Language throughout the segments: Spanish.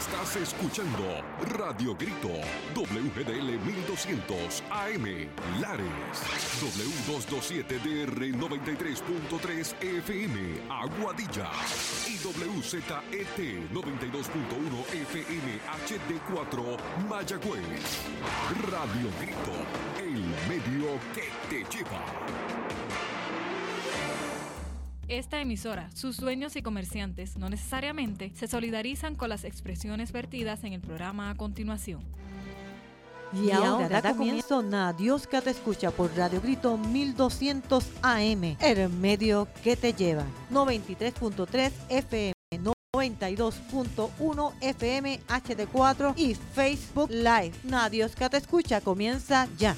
Estás escuchando Radio Grito, WGDL 1200 AM, Lares, W227DR 93.3 FM, Aguadilla, y WZET 92.1 FM HD4, Mayagüez. Radio Grito, el medio que te lleva. Esta emisora, sus dueños y comerciantes no necesariamente se solidarizan con las expresiones vertidas en el programa a continuación. Y ahora da comienzo Dios que te escucha por Radio Grito 1200 AM, el medio que te lleva. 93.3 FM, 92.1 FM HD4 y Facebook Live. Dios que te escucha comienza ya.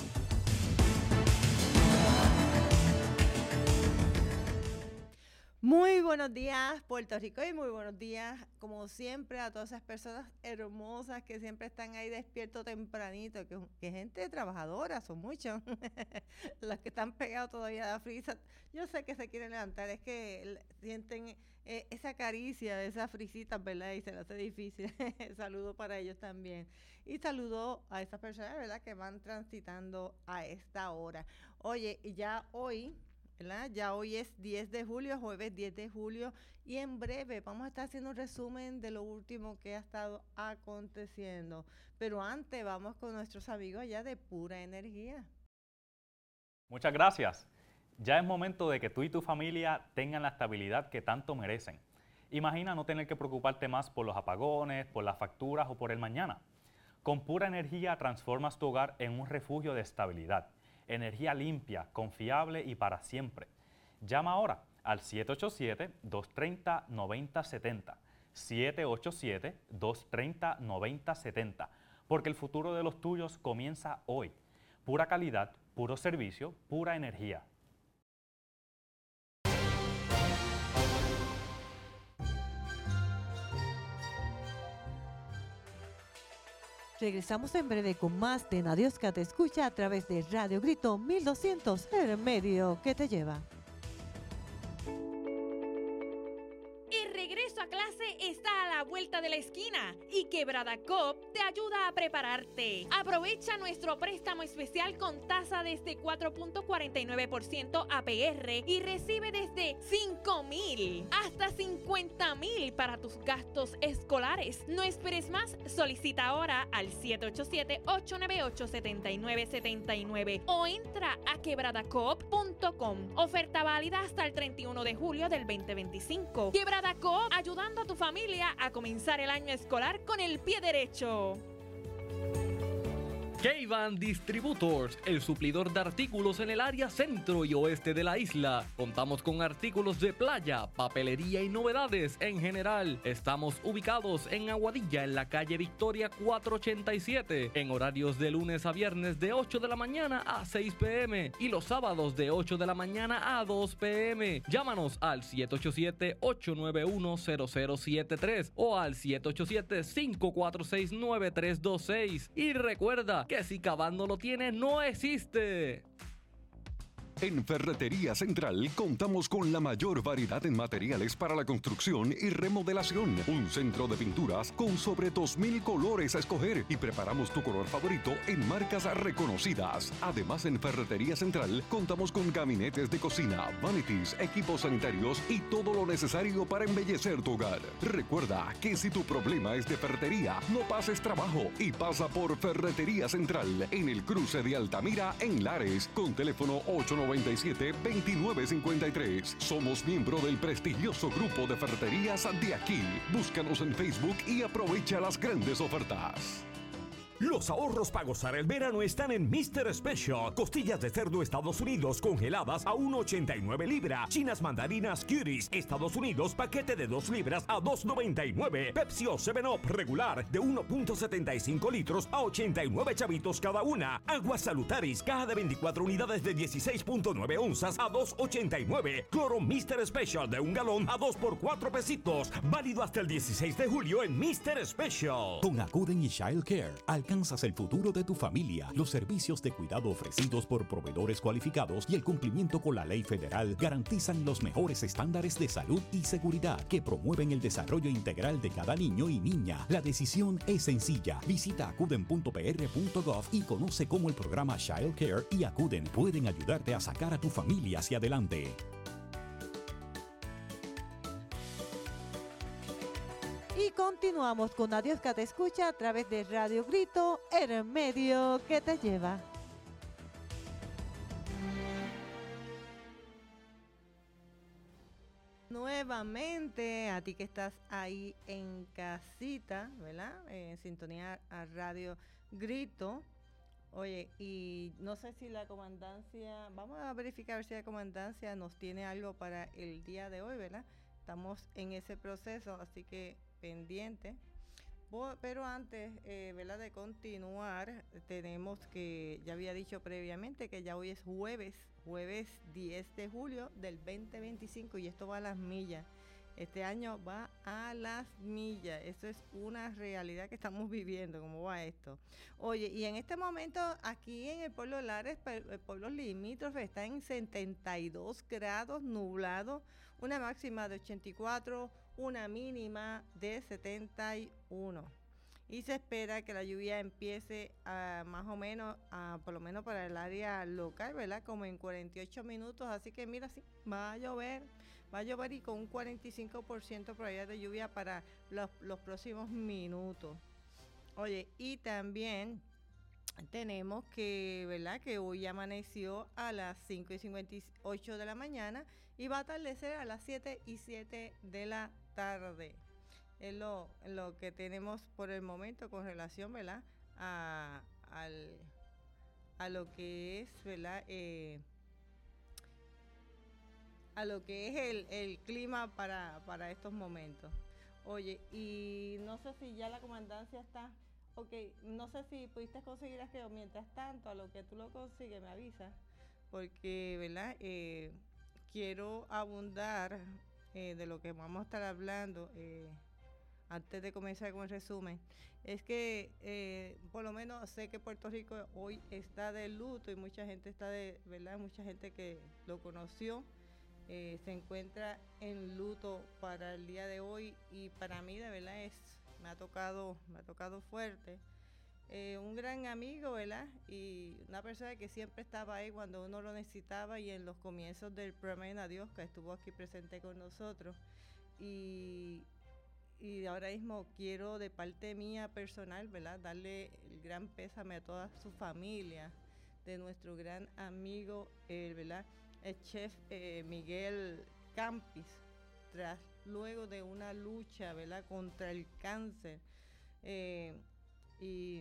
Muy buenos días, Puerto Rico, y muy buenos días, como siempre, a todas esas personas hermosas que siempre están ahí despiertos tempranito, que gente trabajadora, son muchos, los que están pegados todavía a la frisa. Yo sé que se quieren levantar, es que sienten esa caricia de esas frisitas, ¿verdad? Y se les hace difícil. Saludo para ellos también. Y saludo a esas personas, ¿verdad?, que van transitando a esta hora. Oye, y ya hoy, ¿verdad? Ya hoy es 10 de julio, jueves 10 de julio, y en breve vamos a estar haciendo un resumen de lo último que ha estado aconteciendo. Pero antes vamos con nuestros amigos allá de Pura Energía. Muchas gracias. Ya es momento de que tú y tu familia tengan la estabilidad que tanto merecen. Imagina no tener que preocuparte más por los apagones, por las facturas o por el mañana. Con Pura Energía transformas tu hogar en un refugio de estabilidad. Energía limpia, confiable y para siempre. Llama ahora al 787-230-9070. 787-230-9070. Porque el futuro de los tuyos comienza hoy. Pura calidad, puro servicio, pura energía. Regresamos en breve con más de Dios que te escucha a través de Radio Grito 1200, el medio que te lleva. El regreso a clase está a la vuelta de la esquina y Quebrada Coop te ayuda a prepararte. Aprovecha nuestro préstamo especial con tasa desde 4.49% APR y recibe desde $5,000 hasta $50,000 para tus gastos escolares. No esperes más, solicita ahora al 787-898-7979 o entra a quebradacoop.com. Oferta válida hasta el 31 de julio del 2025. Quebrada Coop, ayudando a tu familia a comenzar el año escolar con el pie derecho. K-Van Distributors, el suplidor de artículos en el área centro y oeste de la isla. Contamos con artículos de playa, papelería y novedades en general. Estamos ubicados en Aguadilla, en la calle Victoria 487, en horarios de lunes a viernes de 8 de la mañana a 6 p.m. y los sábados de 8 de la mañana a 2 p.m. Llámanos al 787-891-0073 o al 787-546-9326. Y recuerda que si K-Van no lo tiene, no existe. En Ferretería Central contamos con la mayor variedad en materiales para la construcción y remodelación. Un centro de pinturas con sobre 2,000 colores a escoger y preparamos tu color favorito en marcas reconocidas. Además, en Ferretería Central contamos con gabinetes de cocina, vanities, equipos sanitarios y todo lo necesario para embellecer tu hogar. Recuerda que si tu problema es de ferretería, no pases trabajo y pasa por Ferretería Central en el cruce de Altamira en Lares con teléfono 897-2953. Somos miembro del prestigioso grupo de ferreterías de aquí. Búscanos en Facebook y aprovecha las grandes ofertas. Los ahorros para gozar el verano están en Mr. Special. Costillas de cerdo Estados Unidos congeladas a 1.89 libra. Chinas mandarinas Cuties Estados Unidos paquete de 2 libras a 2.99. Pepsi o 7-Up regular de 1.75 litros a 89 chavitos cada una. Aguas Salutaris caja de 24 unidades de 16.9 onzas a 2.89. Cloro Mr. Special de 1 galón a 2 por 4 pesitos. Válido hasta el 16 de julio en Mr. Special. Con Acuden y Child Care alcanza descansas el futuro de tu familia. Los servicios de cuidado ofrecidos por proveedores cualificados y el cumplimiento con la ley federal garantizan los mejores estándares de salud y seguridad que promueven el desarrollo integral de cada niño y niña. La decisión es sencilla. Visita acuden.pr.gov y conoce cómo el programa Child Care y Acuden pueden ayudarte a sacar a tu familia hacia adelante. Y continuamos con Adiós que te escucha a través de Radio Grito, el medio que te lleva. Nuevamente, a ti que estás ahí en casita, ¿verdad? En sintonía a Radio Grito. Oye, y no sé si la comandancia, vamos a verificar si la comandancia nos tiene algo para el día de hoy, ¿verdad? Estamos en ese proceso, así que pendiente. Pero antes, ¿verdad?, de continuar, tenemos que, ya había dicho previamente que ya hoy es jueves 10 de julio del 2025 y esto va a las millas. Este año va a las millas. Eso es una realidad que estamos viviendo. ¿Cómo va esto? Oye, y en este momento aquí en el pueblo Lares, el pueblo limítrofe, está en 72 grados nublado, una máxima de 84, una mínima de 71. Y se espera que la lluvia empiece más o menos, por lo menos para el área local, ¿verdad? Como en 48 minutos. Así que mira, sí, va a llover y con un 45% probabilidad de lluvia para los próximos minutos. Oye, y también tenemos que, ¿verdad?, que hoy amaneció a las 5:58 de la mañana y va a atardecer a las 7:07 de la tarde. Es lo que tenemos por el momento con relación, ¿verdad?, a lo que es, ¿verdad?, a lo que es el clima para estos momentos. Oye, y no sé si ya la comandancia está, ok, no sé si pudiste conseguir aquello. Mientras tanto, a lo que tú lo consigues, me avisas, porque, ¿verdad?, quiero abundar de lo que vamos a estar hablando antes de comenzar con el resumen. Es que por lo menos sé que Puerto Rico hoy está de luto y mucha gente está ¿verdad?, mucha gente que lo conoció se encuentra en luto para el día de hoy, y para mí de verdad me ha tocado fuerte. Un gran amigo, ¿verdad?, y una persona que siempre estaba ahí cuando uno lo necesitaba, y en los comienzos del programa Adiós, que estuvo aquí presente con nosotros, y ahora mismo quiero, de parte mía personal, ¿verdad?, darle el gran pésame a toda su familia de nuestro gran amigo, ¿verdad?, el chef Miguel Campis, luego de una lucha, ¿verdad?, contra el cáncer, y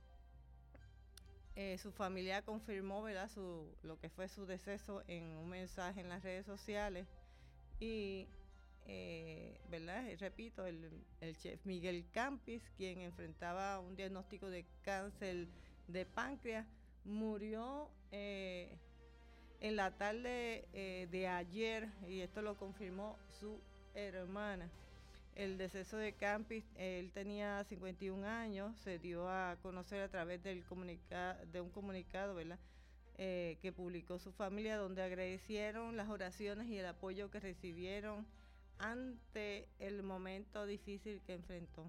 su familia confirmó, ¿verdad?, lo que fue su deceso en un mensaje en las redes sociales. Y ¿verdad?, repito, el chef Miguel Campis, quien enfrentaba un diagnóstico de cáncer de páncreas, murió en la tarde de ayer, y esto lo confirmó su hermana. El deceso de Campis, él tenía 51 años, se dio a conocer a través de un comunicado, ¿verdad?, que publicó su familia, donde agradecieron las oraciones y el apoyo que recibieron ante el momento difícil que enfrentó.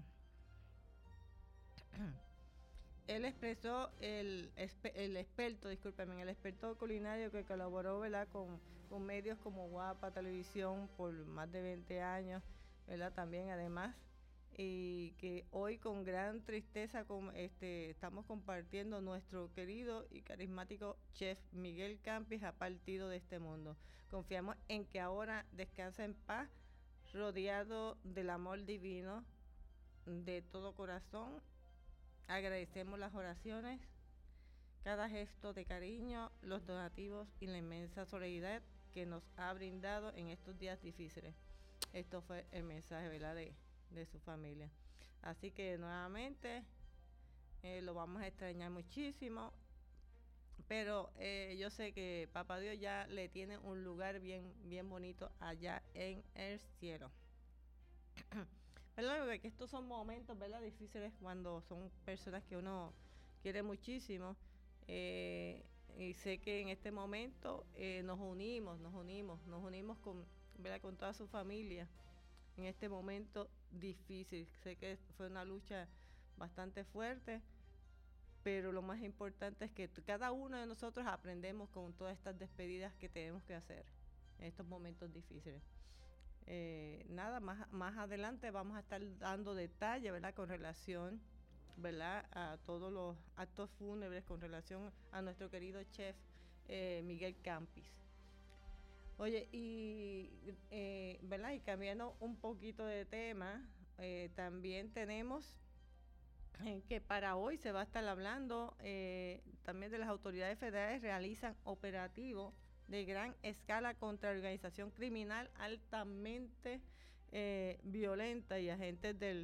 Él expresó el experto culinario que colaboró, ¿verdad?, con medios como Guapa Televisión por más de 20 años, ¿verdad?, también además, y que hoy con gran tristeza estamos compartiendo nuestro querido y carismático chef Miguel Campis ha partido de este mundo. Confiamos en que ahora descansa en paz, rodeado del amor divino. De todo corazón agradecemos las oraciones, cada gesto de cariño, los donativos y la inmensa solidaridad que nos ha brindado en estos días difíciles. Esto fue el mensaje, ¿verdad?, de su familia. Así que nuevamente lo vamos a extrañar muchísimo, pero yo sé que Papá Dios ya le tiene un lugar bien, bien bonito allá en el cielo. Perdón, porque estos son momentos, ¿verdad?, difíciles cuando son personas que uno quiere muchísimo. Y sé que en este momento nos unimos con, ¿verdad?, con toda su familia en este momento difícil. Sé que fue una lucha bastante fuerte, pero lo más importante es que cada uno de nosotros aprendemos con todas estas despedidas que tenemos que hacer en estos momentos difíciles. Nada, más adelante vamos a estar dando detalles, ¿verdad?, con relación, ¿verdad?, a todos los actos fúnebres con relación a nuestro querido chef Miguel Campis. Oye, y ¿verdad?, y cambiando un poquito de tema, también tenemos que para hoy se va a estar hablando también de las autoridades federales realizan operativos de gran escala contra organización criminal altamente violenta, y agentes del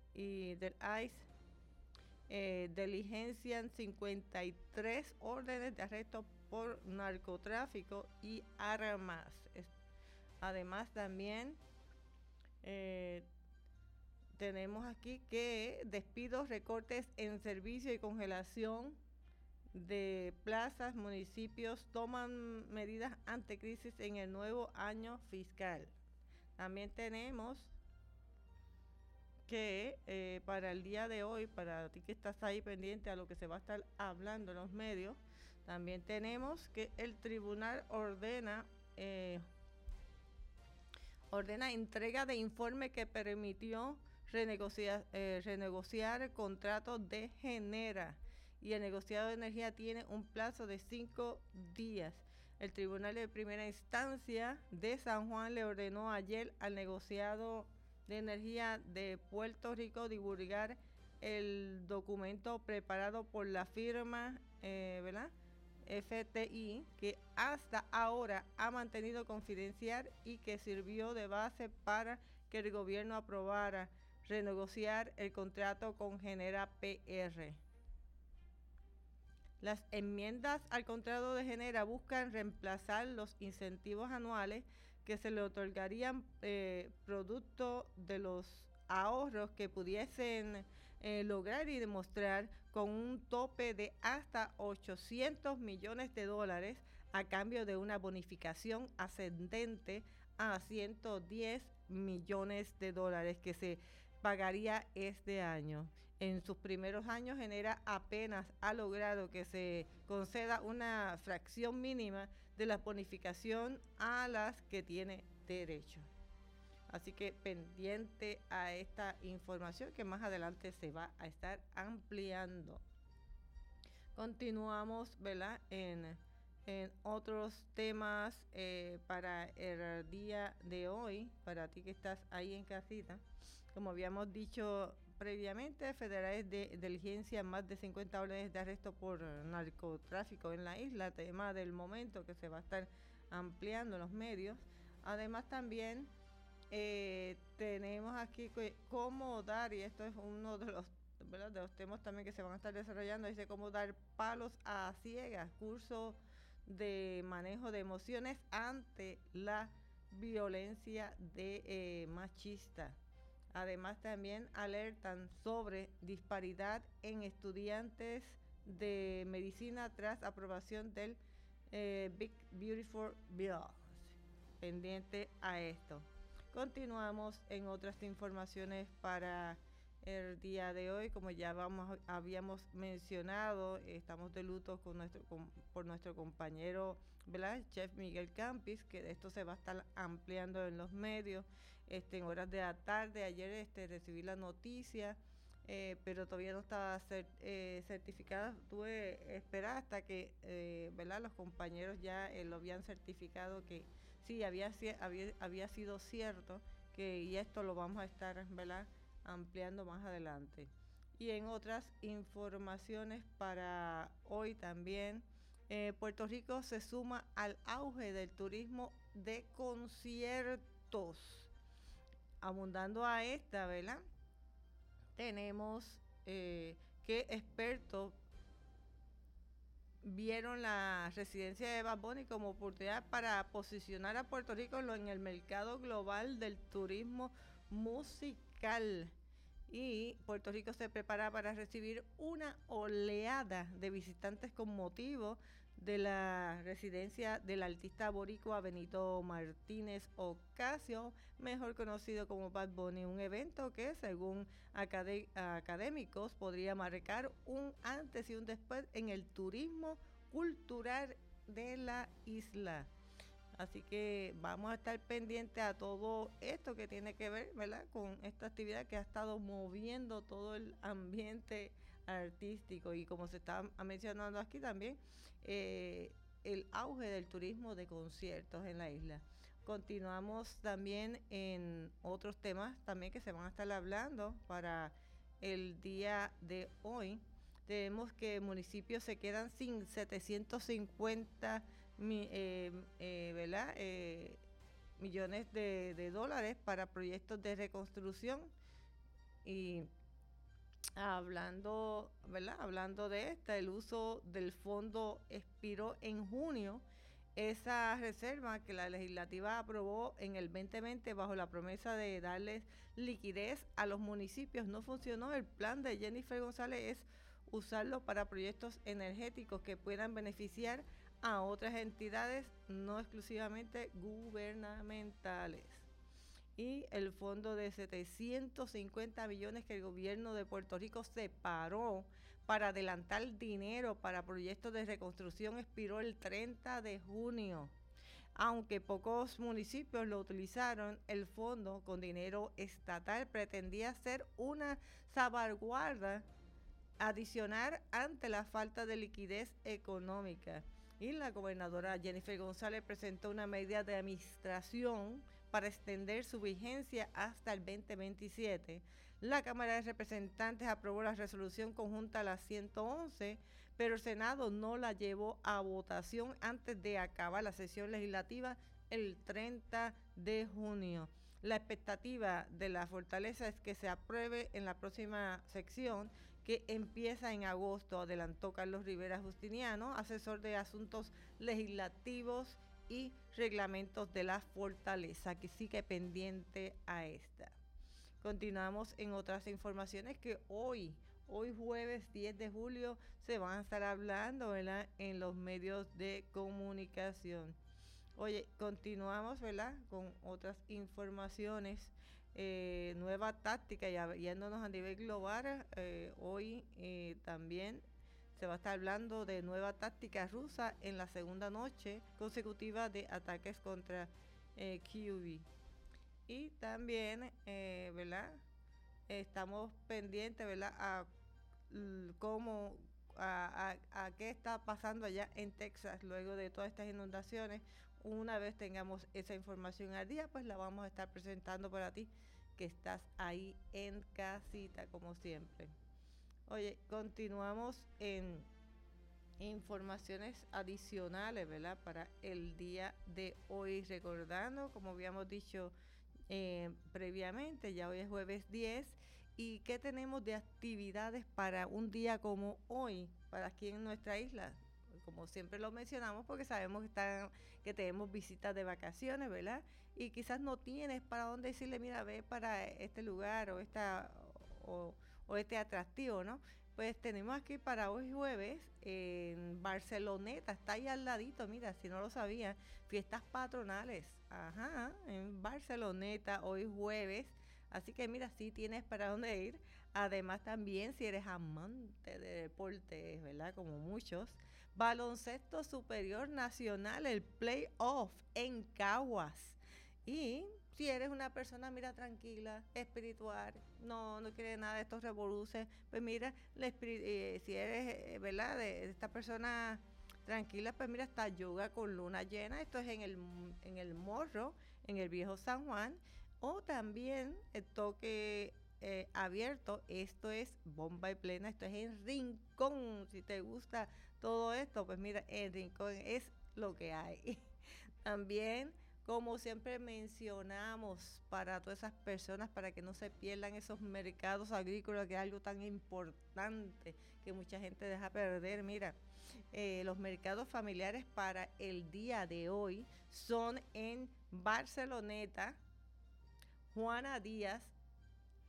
ICE diligencian 53 órdenes de arresto por narcotráfico y armas. Además también tenemos aquí que despidos, recortes en servicio y congelación de plazas, municipios toman medidas ante crisis en el nuevo año fiscal. También tenemos que para el día de hoy, para ti que estás ahí pendiente a lo que se va a estar hablando en los medios, también tenemos que el tribunal ordena entrega de informe que permitió renegociar contratos de Genera, y el negociado de energía tiene un plazo de 5 días. El Tribunal de Primera Instancia de San Juan le ordenó ayer al negociado de energía de Puerto Rico divulgar el documento preparado por la firma ¿verdad?, FTI, que hasta ahora ha mantenido confidencial y que sirvió de base para que el gobierno aprobara renegociar el contrato con Genera PR. Las enmiendas al contrato de Genera buscan reemplazar los incentivos anuales que se le otorgarían producto de los ahorros que pudiesen lograr y demostrar, con un tope de hasta $800 millones a cambio de una bonificación ascendente a $110 millones que se pagaría este año. En sus primeros años, Genera apenas ha logrado que se conceda una fracción mínima de la bonificación a las que tiene derecho. Así que pendiente a esta información que más adelante se va a estar ampliando. Continuamos, ¿verdad?, en otros temas para el día de hoy, para ti que estás ahí en casita. Como habíamos dicho previamente, federales diligencian más de 50 órdenes de arresto por narcotráfico en la isla, tema del momento que se va a estar ampliando en los medios. Además también tenemos aquí cómo dar, y esto es uno de los, ¿verdad?, de los temas también que se van a estar desarrollando, dice cómo dar palos a ciegas, curso de manejo de emociones ante la violencia machista. Además también alertan sobre disparidad en estudiantes de medicina tras aprobación del Big Beautiful Bill. Pendiente a esto. Continuamos en otras informaciones para el día de hoy. Como ya habíamos mencionado, estamos de luto por nuestro compañero, ¿verdad?, Chef Miguel Campis, que de esto se va a estar ampliando en los medios en horas de la tarde. Ayer recibí la noticia, pero todavía no estaba certificada. Tuve que esperar hasta que ¿verdad?, los compañeros ya lo habían certificado que sí, había sido cierto, y esto lo vamos a estar, ¿verdad?, ampliando más adelante. Y en otras informaciones para hoy también, Puerto Rico se suma al auge del turismo de conciertos. Abundando a esta, ¿verdad?, tenemos que expertos vieron la residencia de Bad Bunny como oportunidad para posicionar a Puerto Rico en el mercado global del turismo musical. y Puerto Rico se prepara para recibir una oleada de visitantes con motivo de la residencia del artista boricua Benito Martínez Ocasio, mejor conocido como Bad Bunny, un evento que según académicos podría marcar un antes y un después en el turismo cultural de la isla. Así que vamos a estar pendientes a todo esto que tiene que ver, ¿verdad?, con esta actividad que ha estado moviendo todo el ambiente artístico y como se está mencionando aquí también, el auge del turismo de conciertos en la isla. Continuamos también en otros temas también que se van a estar hablando para el día de hoy. Tenemos que municipios se quedan sin 750 ¿verdad? Millones de dólares para proyectos de reconstrucción. Y hablando, ¿verdad?, hablando de el uso del fondo expiró en junio. Esa reserva que la legislativa aprobó en el 2020 bajo la promesa de darles liquidez a los municipios no funcionó. El plan de Jennifer González es usarlo para proyectos energéticos que puedan beneficiar a otras entidades, no exclusivamente gubernamentales. Y el fondo de 750 millones que el gobierno de Puerto Rico separó para adelantar dinero para proyectos de reconstrucción expiró el 30 de junio. Aunque pocos municipios lo utilizaron, el fondo con dinero estatal pretendía ser una salvaguarda adicional ante la falta de liquidez económica. Y la gobernadora Jennifer González presentó una medida de administración para extender su vigencia hasta el 2027. La Cámara de Representantes aprobó la resolución conjunta a la 111, pero el Senado no la llevó a votación antes de acabar la sesión legislativa el 30 de junio. La expectativa de la fortaleza es que se apruebe en la próxima sección, que empieza en agosto, adelantó Carlos Rivera Justiniano, asesor de asuntos legislativos y reglamentos de la fortaleza, que sigue pendiente a esta. Continuamos en otras informaciones que hoy jueves 10 de julio se van a estar hablando, ¿verdad?, en los medios de comunicación. Oye, continuamos, ¿verdad?, con otras informaciones. Nueva táctica, y yéndonos a nivel global, hoy también se va a estar hablando de nueva táctica rusa en la segunda noche consecutiva de ataques contra Kyiv. Y también, ¿verdad?, estamos pendientes, ¿verdad?, a qué está pasando allá en Texas luego de todas estas inundaciones. Una vez tengamos esa información al día, pues la vamos a estar presentando para ti, que estás ahí en casita, como siempre. Oye, continuamos en informaciones adicionales, ¿verdad?, para el día de hoy, recordando, como habíamos dicho previamente, ya hoy es jueves 10, y qué tenemos de actividades para un día como hoy, para aquí en nuestra isla. Como siempre lo mencionamos, porque sabemos que tenemos visitas de vacaciones, ¿verdad? Y quizás no tienes para dónde decirle, mira, ve para este lugar o este atractivo, ¿no? Pues tenemos aquí para hoy jueves en Barceloneta, está ahí al ladito, mira, si no lo sabía, fiestas patronales, en Barceloneta hoy jueves. Así que mira, sí tienes para dónde ir. Además también, si eres amante de deportes, ¿verdad?, como muchos, Baloncesto Superior Nacional, el playoff en Caguas. Y si eres una persona, mira, tranquila, espiritual, no quiere nada de estos revoluces, pues mira, si eres, ¿verdad?, de esta persona tranquila, pues mira, está yoga con luna llena. Esto es en el Morro, en el Viejo San Juan. O también el toque abierto, esto es bomba y plena, esto es en Rincón. Si te gusta todo esto, pues mira, en Rincón es lo que hay. También, como siempre mencionamos, para todas esas personas, para que no se pierdan esos mercados agrícolas, que es algo tan importante que mucha gente deja perder. Mira, los mercados familiares para el día de hoy son en Barceloneta, Juana Díaz,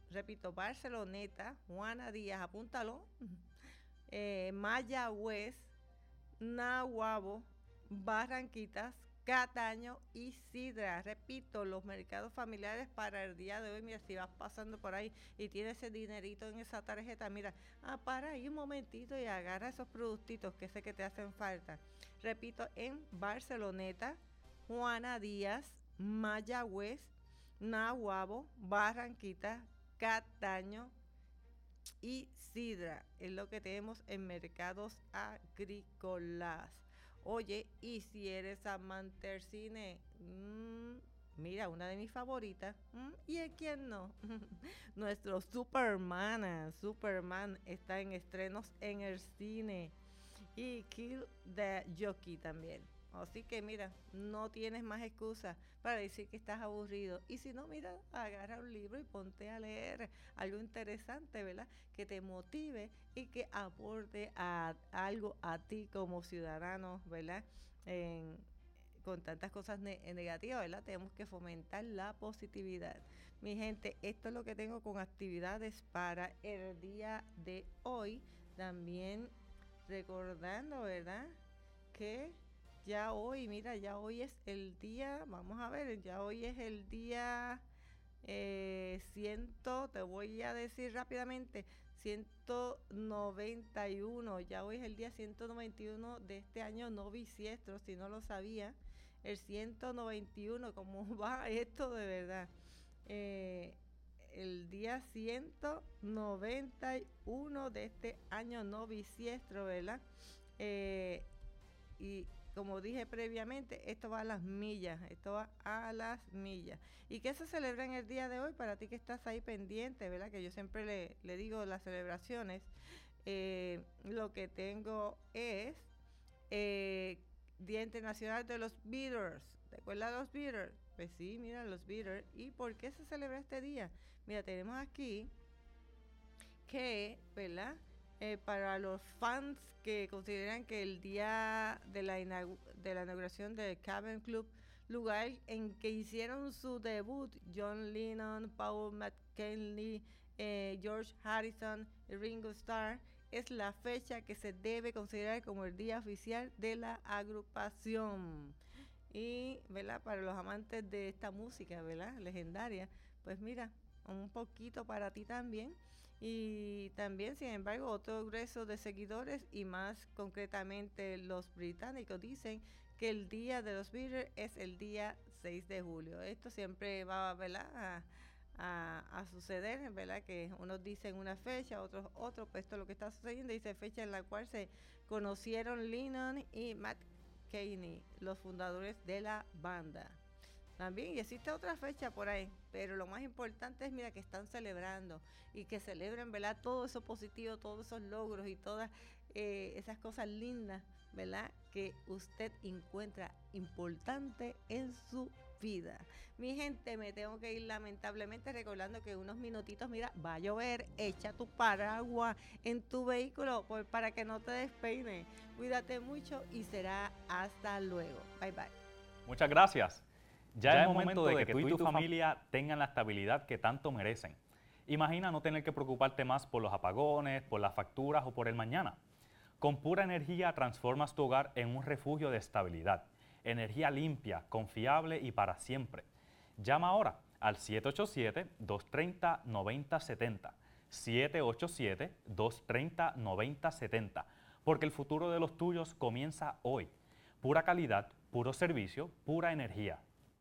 repito, Barceloneta, Juana Díaz, apúntalo, Mayagüez, Nahuabo, Barranquitas, Cataño y Sidra. Repito, los mercados familiares para el día de hoy. Mira, si vas pasando por ahí y tienes ese dinerito en esa tarjeta, mira, para ahí un momentito y agarra esos productitos que sé que te hacen falta. Repito, en Barceloneta, Juana Díaz, Mayagüez, Nahuabo, Barranquitas, Cataño y Sidra. Es lo que tenemos en mercados agrícolas. Oye, y si eres amante del cine, mira, una de mis favoritas, ¿y a quién no? Nuestro Superman está en estrenos en el cine, y Kill the Jockey también. Así que mira, no tienes más excusa para decir que estás aburrido. Y si no, mira, agarra un libro y ponte a leer algo interesante, ¿verdad? Que te motive y que aporte algo a ti como ciudadano, ¿verdad? Con tantas cosas negativas, ¿verdad? Tenemos que fomentar la positividad. Mi gente, esto es lo que tengo con actividades para el día de hoy. También recordando, ¿verdad? Que ya hoy, mira, ya hoy es el día, vamos a ver, ya hoy es el día te voy a decir rápidamente, 191, ya hoy es el día 191 de este año no bisiestro, si no lo sabía, el 191, ¿cómo va esto de verdad? El día 191 de este año no bisiestro, ¿verdad? Y como dije previamente, esto va a las millas, ¿Y qué se celebra en el día de hoy? Para ti que estás ahí pendiente, ¿verdad? Que yo siempre le digo las celebraciones. Lo que tengo es Día Internacional de los Beatles. ¿Te acuerdas de los Beatles? Pues sí, mira, los Beatles. ¿Y por qué se celebra este día? Mira, tenemos aquí que, ¿verdad? Para los fans que consideran que el día de la inauguración del Cavern Club, lugar en que hicieron su debut John Lennon, Paul McCartney, George Harrison y Ringo Starr, es la fecha que se debe considerar como el día oficial de la agrupación. Y, ¿verdad? Para los amantes de esta música, ¿verdad? Legendaria, pues mira, un poquito para ti también. Y también, sin embargo, otro grueso de seguidores, y más concretamente los británicos, dicen que el día de los Beatles es el día 6 de julio. Esto siempre va, ¿verdad?, a suceder, ¿verdad? Que unos dicen una fecha, otros otro, pues esto es lo que está sucediendo, dice fecha en la cual se conocieron Lennon y McCartney, los fundadores de la banda. También, y existe otra fecha por ahí, pero lo más importante es, mira, que están celebrando y que celebren, ¿verdad?, todo eso positivo, todos esos logros y todas esas cosas lindas, ¿verdad?, que usted encuentra importante en su vida. Mi gente, me tengo que ir lamentablemente, recordando que unos minutitos, mira, va a llover, echa tu paraguas en tu vehículo para que no te despeine. Cuídate mucho y será hasta luego. Bye, bye. Muchas gracias. Ya es momento de que tú y tu familia tengan la estabilidad que tanto merecen. Imagina no tener que preocuparte más por los apagones, por las facturas o por el mañana. Con Pura Energía transformas tu hogar en un refugio de estabilidad. Energía limpia, confiable y para siempre. Llama ahora al 787-230-9070. 787-230-9070. Porque el futuro de los tuyos comienza hoy. Pura calidad, puro servicio, pura energía.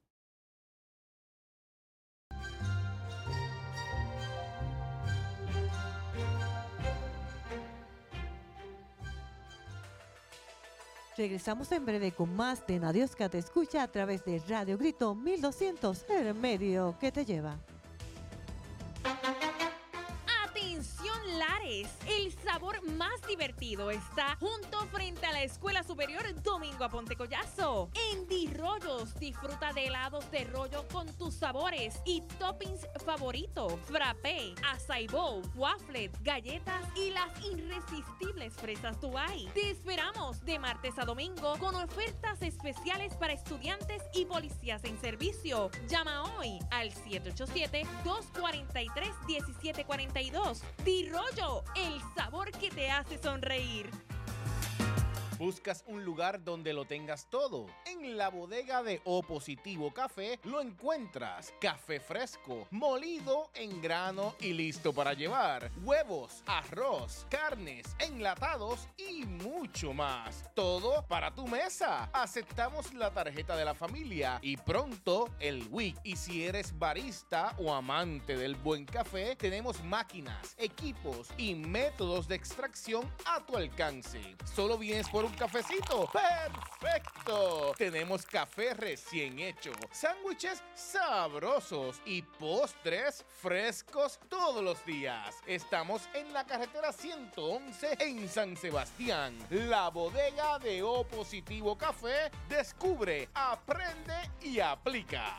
Regresamos en breve con más de Nadiosca Te Escucha a través de Radio Grito 1200, el medio que te lleva. ¡Atención, Lares! Lares. El sabor más divertido está junto frente a la Escuela Superior Domingo Aponte Collazo. En Dirollos, disfruta de helados de rollo con tus sabores y toppings favoritos: frappé, açaí bowl, waffle, galletas y las irresistibles fresas Dubai. Te esperamos de martes a domingo con ofertas especiales para estudiantes y policías en servicio. Llama hoy al 787-243-1742. Dirollo, el sabor que te hace sonreír. ¿Buscas un lugar donde lo tengas todo? En la bodega de O Positivo Café lo encuentras. Café fresco, molido en grano y listo para llevar. Huevos, arroz, carnes, enlatados y mucho más. Todo para tu mesa. Aceptamos la tarjeta de la familia y pronto el WIC. Y si eres barista o amante del buen café, tenemos máquinas, equipos y métodos de extracción a tu alcance. Solo vienes por un cafecito. ¡Perfecto! Tenemos café recién hecho, sándwiches sabrosos y postres frescos todos los días. Estamos en la carretera 111 en San Sebastián. La bodega de O Positivo Café. Descubre, aprende y aplica.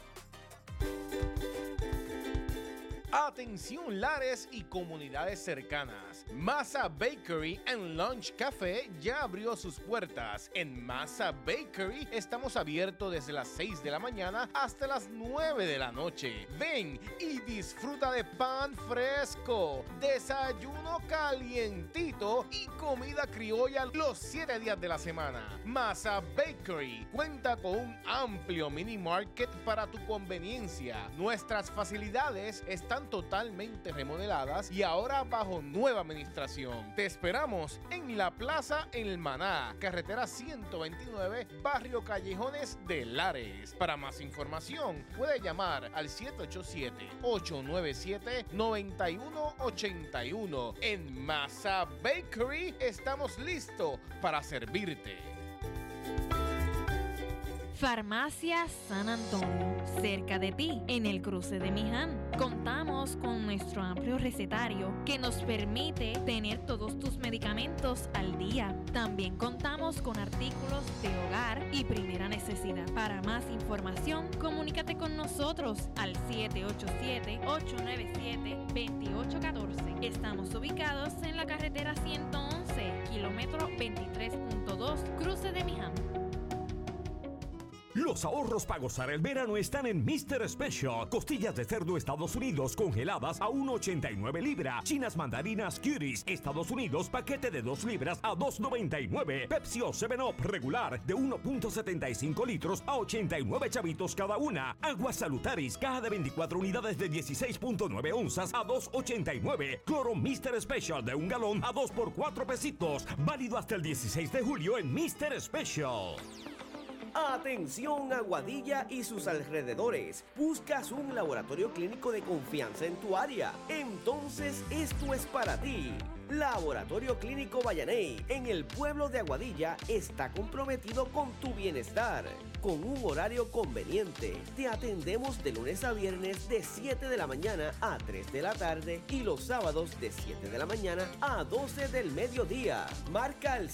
Atención Lares y comunidades cercanas. Masa Bakery and Lunch Café ya abrió sus puertas. En Masa Bakery estamos abiertos desde las 6 de la mañana hasta las 9 de la noche. Ven y disfruta de pan fresco, desayuno calientito y comida criolla los 7 días de la semana. Masa Bakery cuenta con un amplio mini market para tu conveniencia. Nuestras facilidades están totalmente remodeladas y ahora bajo nueva administración. Te esperamos en la Plaza El Maná, carretera 129, barrio Callejones de Lares. Para más información, puede llamar al 787-897-9181. En Masa Bakery estamos listos para servirte. Farmacia San Antonio, cerca de ti, en el cruce de Miján. Contamos con nuestro amplio recetario que nos permite tener todos tus medicamentos al día. También contamos con artículos de hogar y primera necesidad. Para más información, comunícate con nosotros al 787-897-2814. Estamos ubicados en la carretera 111, kilómetro 23.2, cruce de Miján. Los ahorros para gozar el verano están en Mr. Special. Costillas de cerdo Estados Unidos congeladas a 1.89 libra. Chinas mandarinas Cuties Estados Unidos paquete de 2 libras a 2.99. Pepsi o 7-Up regular de 1.75 litros a 89 chavitos cada una. Agua Salutaris caja de 24 unidades de 16.9 onzas a 2.89. Cloro Mr. Special de 1 galón a 2 por 4 pesitos. Válido hasta el 16 de julio en Mr. Special. Atención Aguadilla y sus alrededores. ¿Buscas un laboratorio clínico de confianza en tu área? Entonces esto es para ti. Laboratorio Clínico Vallaney en el pueblo de Aguadilla está comprometido con tu bienestar. Con un horario conveniente, te atendemos de lunes a viernes de 7 de la mañana a 3 de la tarde y los sábados de 7 de la mañana a 12 del mediodía. Marca al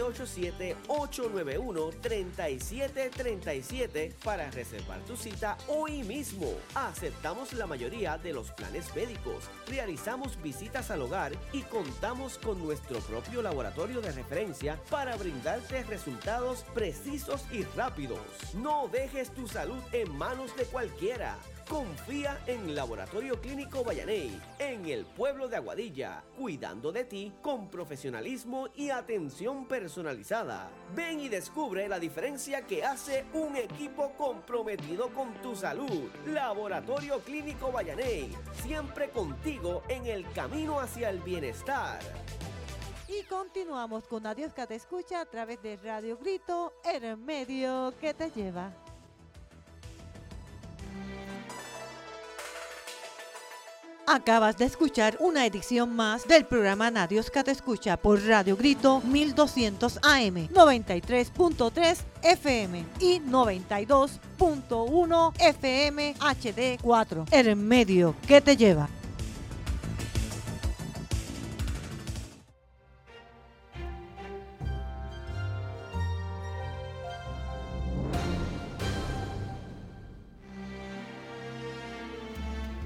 787-891-3737 para reservar tu cita hoy mismo. Aceptamos la mayoría de los planes médicos, realizamos visitas al hogar y contamos con nuestro propio laboratorio de referencia para brindarte resultados precisos y rápidos. No dejes tu salud en manos de cualquiera. Confía en Laboratorio Clínico Vallaney, en el pueblo de Aguadilla, cuidando de ti con profesionalismo y atención personalizada. Ven y descubre la diferencia que hace un equipo comprometido con tu salud. Laboratorio Clínico Vallaney, siempre contigo en el camino hacia el bienestar. Y continuamos con Adiós que te escucha a través de Radio Grito, el medio que te lleva. Acabas de escuchar una edición más del programa Nadios que te escucha por Radio Grito 1200 AM, 93.3 FM y 92.1 FM HD4, el medio que te lleva.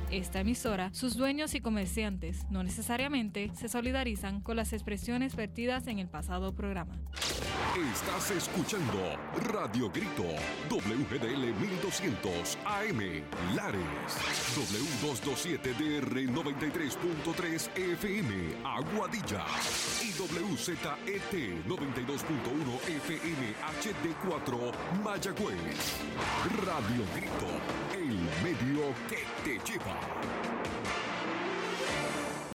esta emisora, sus dueños y comerciantes no necesariamente se solidarizan con las expresiones vertidas en el pasado programa. Estás escuchando Radio Grito, WGDL 1200 AM, Lares, W227DR 93.3 FM, Aguadilla, y WZET 92.1 FM HD4, Mayagüez. Radio Grito, el medio que te lleva.